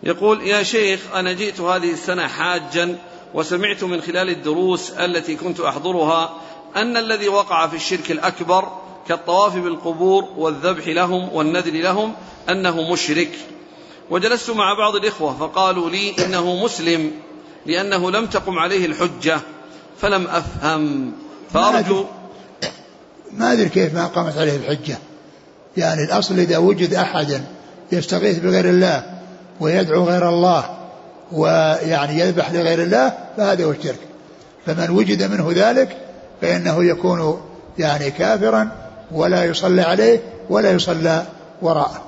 يقول: يا شيخ، أنا جئت هذه السنة حاجا، وسمعت من خلال الدروس التي كنت أحضرها أن الذي وقع في الشرك الأكبر كالطواف بالقبور والذبح لهم والنذر لهم أنه مشرك، وجلست مع بعض الإخوة فقالوا لي إنه مسلم لأنه لم تقم عليه الحجة، فلم أفهم، فأرجو. ما أدري كيف ما قامت عليه الحجة. يعني الأصل إذا وجد أحد يستغيث بغير الله ويدعو غير الله ويعني يذبح لغير الله فهذا هو الشرك، فمن وجد منه ذلك فإنه يكون يعني كافرا ولا يصلى عليه ولا يصلى وراءه.